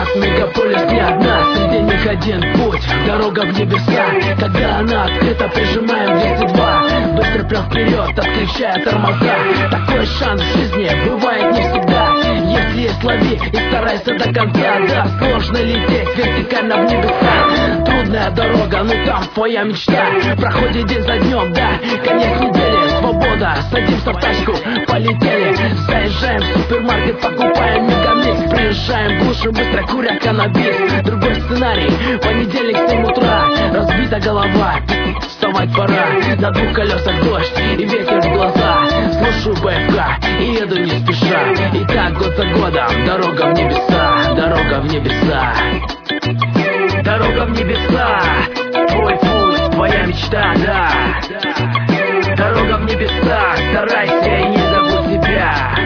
нас мегаполис не одна, среди них один путь, дорога в небеса. Когда она открыта, прижимаем 202, быстро прям вперед, отключая тормоза. Такой шанс в жизни бывает не всегда. Если есть, лови и старайся до конца. Да, сложно лететь вертикально в небеса. Трудная дорога, но там твоя мечта. Проходит день за днем, да, конец недели, свобода. Садимся в тачку, полетели. Заезжаем в супермаркет, покупаем мегамикс. Приезжаем в глушь, быстро куря каннабис. Другой сценарий, понедельник, 7 утра. Разбита голова, вставать пора. На двух колесах дождь и ветер в глаза. Слушаю БФК и еду не спеша. И так год за годом, дорога в небеса. Дорога в небеса. Дорога в небеса. Твой путь, твоя мечта, да. Дорога в небеса. Старайся и не забудь себя.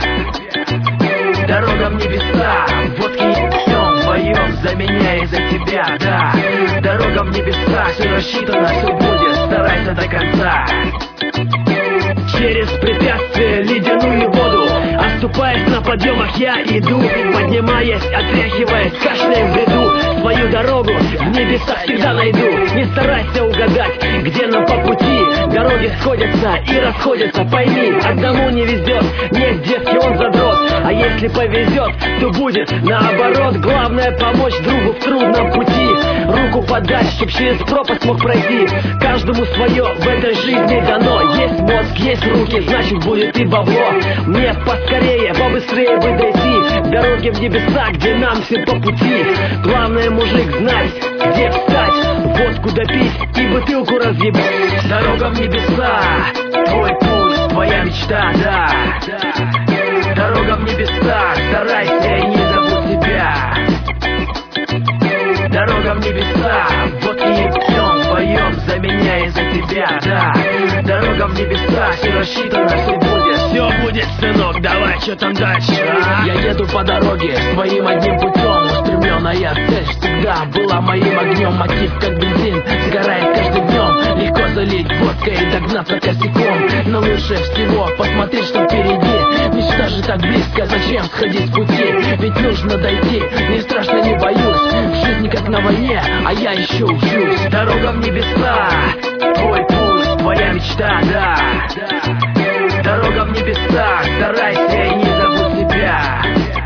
Дорога в небеса. Водки не пьем, вдвоем за меня и за тебя, да. Дорога в небеса. Все рассчитано, все будет. Старайся до конца. Через препятствия, ледяную воду, оступаясь на подъемах, я иду, поднимаясь, отряхиваясь, кашляем в бреду. Свою дорогу в небесах всегда найду. Не старайся угадать, где нам по пути. Дороги сходятся и расходятся. Пойми, одному не везет. Нет, девки, он задрот. А если повезет, то будет наоборот. Главное помочь другу в трудном пути. Руку подать, чтоб через пропасть мог пройти. Каждому свое в этой жизни дано. Есть мозг, есть руки, значит будет и бабло. Мне поскорее, побыстрее бы дойти. Дороги в небеса, где нам всем по пути. Главное, мужик, знать, где встать, водку допить и бутылку разъебать. Дорога в небеса. Твой путь, твоя мечта, да. Дорога в небеса. Старайся и не забудь себя. Дорога в небеса. Водки не пьем, вдвоем за меня и за тебя, да. Дорога в небеса. Все рассчитано, все будет. Все будет, сынок, давай, что там дальше, а? Я еду по дороге своим одним путем. Устремленная цель всегда была моим огнем. Мотив как бензин, сгорает каждым днем. Легко залить водкой и догнаться косяком. Но лучше всего посмотреть, что впереди. Мечта же так близко, зачем сходить с пути? Ведь нужно дойти, не страшно, не боюсь. В жизни как на войне, а я еще учусь. Дорога в небеса. Твой путь, твоя мечта, да. Дорога в небеса. Старайся и не забудь себя.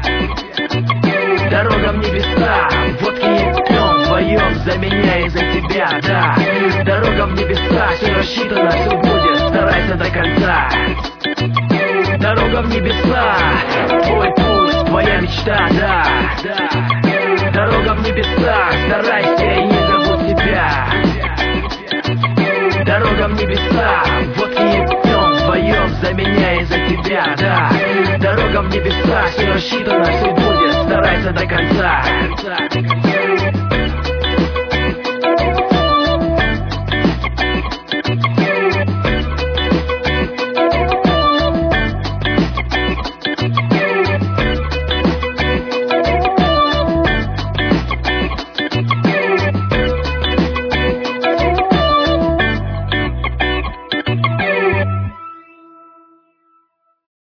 Дорога в небеса. Водки не пьем, вдвоем за меня и за тебя, да. Дорога в небеса. Все рассчитано, все будет. Старайся до конца. Дорога в небеса. Твой путь, твоя мечта, да. Дорога в небеса. Старайся и не забудь себя. Дорога в небеса. Водки не пьем, вдвоем за меня и за тебя, да. Дорога в небеса. Все рассчитано, все будет. Старайся до конца.